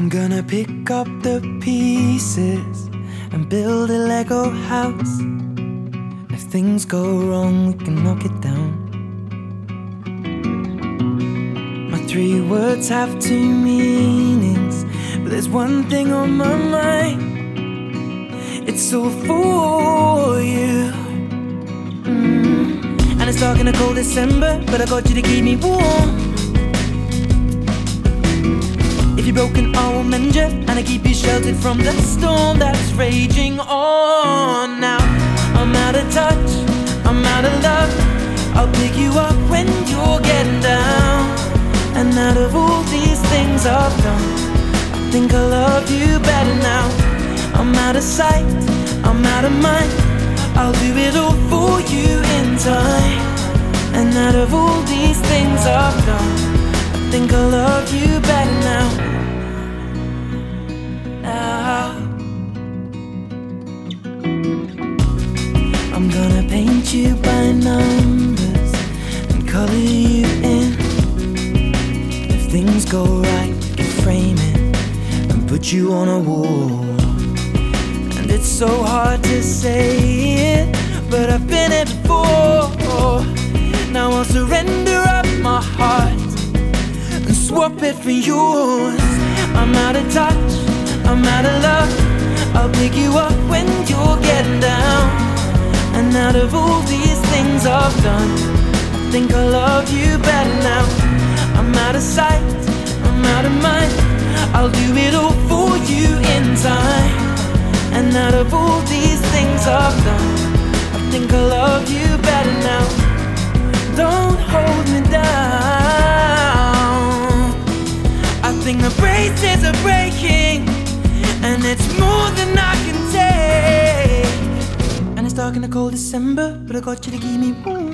gonna pick up the pieces and build a Lego house. If things go wrong, we can knock it down. My 3 words have 2 meanings, but there's one thing on my mind. It's all for you. And it's dark in a cold December, but I got you to keep me warm. If you're broken, I will mend you, and I keep you sheltered from the storm that's raging on. Now I'm out of touch, I'm out of love. I'll pick you up when you're getting down. And out of all these things I've done, I think I love you better now. I'm out of sight, I'm out of mind. I'll do it all for you in time. And out of all these things I've done, I think I love you better now. I'm gonna paint you by numbers and color you in. If things go right, we can frame it and put you on a wall. And it's so hard to say it, but I've been it before. Now I'll surrender up my heart and swap it for yours. I'm out of touch, I'm out of love. I'll pick you up when you're getting down. And out of all these things I've done, I think I love you better now. I'm out of sight, I'm out of mind. I'll do it all for you in time. And out of all these things I've done, I think I love you better now. Don't hold me down. I think the braces are breaking, and it's more than I can take. And it's dark in a cold December, but I got you to keep me warm.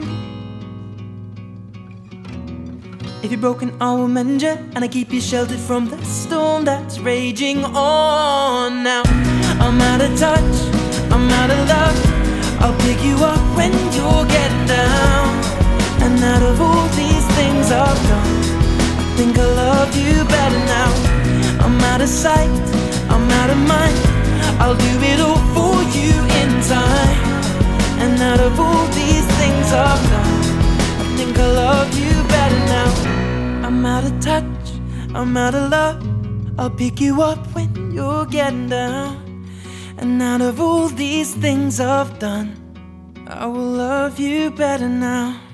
If you're broken, I will mend you, and I keep you sheltered from the storm that's raging on. Now I'm out of touch, I'm out of love. I'll pick you up when you're getting down. And out of all these things I've done, I think I love you better now. I'm out of sight, I'm out of mind. I'll do it all for you in time. And out of all these things I've done, I think I love you better now. I'm out of touch, I'm out of love. I'll pick you up when you're getting down. And out of all these things I've done, I will love you better now.